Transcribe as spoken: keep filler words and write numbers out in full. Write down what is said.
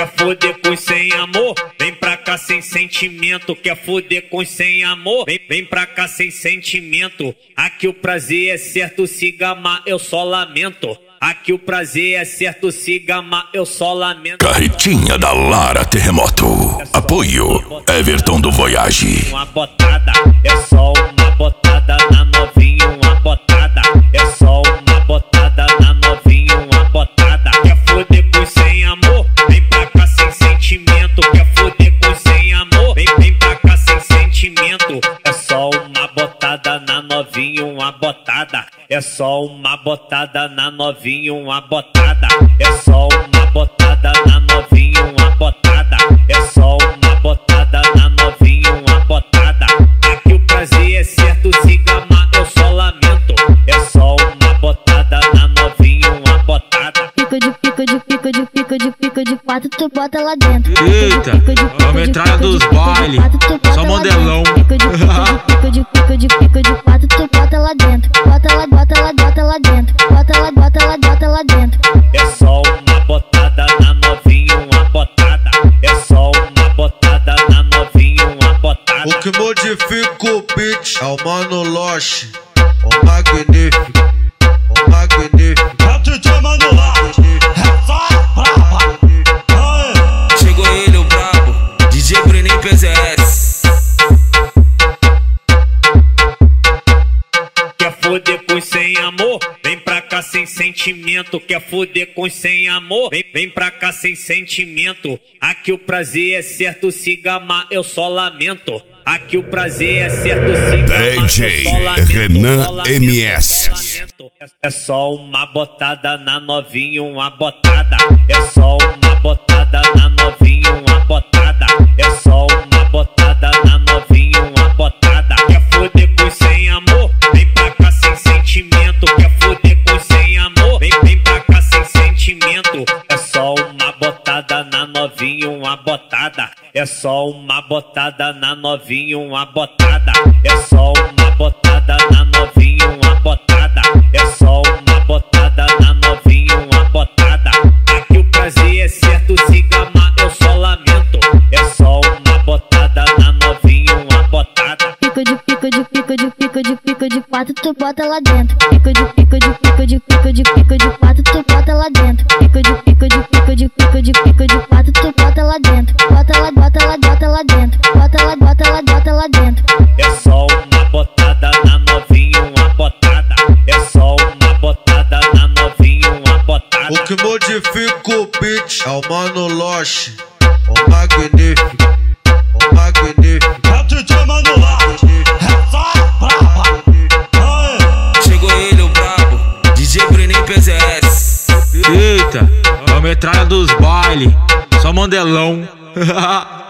Quer foder com sem amor? Vem pra cá sem sentimento. Quer foder com sem amor? Vem, vem pra cá sem sentimento. Aqui o prazer é certo, se gamar eu só lamento. Aqui o prazer é certo, se gamar eu só lamento. Carretinha da Lara Terremoto. Apoio Everton do Voyage. Uma botada, é só uma botada na novinha, uma botada. É só uma botada na novinha, uma botada. Quer foder com sem amor? Vem pra cá sem sentimento. Quer foder com sem amor? Vem, vem pra cá sem sentimento. É só uma botada na novinha, uma botada. É só uma botada na novinha, uma botada. É só uma botada na novinha, uma botada. É só uma botada na novinha, uma botada. Aqui o prazer é certo, se gamar eu só lamento. É só uma botada na novinha, uma botada. Pico de pico de pico de pico de pico de quatro, tu bota lá dentro. Eita, a metralha dos baile, só modelão. Pico de pico de pico de pico de quatro, tu bota lá dentro. Bota lá, bota lá, bota lá dentro. Bota lá, bota lá, bota lá dentro. É só uma botada na novinha, uma botada. É só uma botada na novinha, uma botada. O que modifica o beat é o Mano Loche, o magnífico, o magnífico. É o D J Mano Loche, é só braba. Chegou ele, o brabo, D J Brenin P Z S. Quer foder com sem amor? Vem pra cá sem sentimento. Quer foder com sem amor? Vem, vem pra cá sem sentimento. Aqui o prazer é certo, se gamar eu só lamento. Aqui o prazer é certo, se gamar D J eu só lamento. Renan Só lamento, M S. só lamento. É só uma botada na novinha, uma botada. É só uma botada na novinha, uma botada. É só uma botada na novinha, uma botada. Quer foder com sem amor? Vem pra cá sem sentimento. Quer foder com sem amor? Vem, vem pra cá sem sentimento. É só uma botada na novinha, uma botada. É só uma botada na novinha, uma botada. É só uma botada na novinha, uma botada. É só uma botada na novinha, uma botada. Aqui o prazer é certo, se gamar eu só lamento. É só uma botada na novinha, uma botada. Pico de pico de pico de pico de pico de quatro, tu bota lá dentro. Pico de pico de pico de pico de pico de quatro, tu bota lá dentro. Pico de pico de pico de pico de pico de quatro, tu bota lá dentro. Bota lá, bota lá, bota lá dentro. Bota lá, bota lá, bota lá dentro. É só uma botada na novinha, uma botada. É só uma botada na novinha, uma botada. O que modifica o beat é o Mano Loche, o magnífico, o magnífico. É o D J Mano Loche, é só braba. Chegou ele, o brabo, D J Brenin P Z S. Eita, a metralha dos baile, só modelão.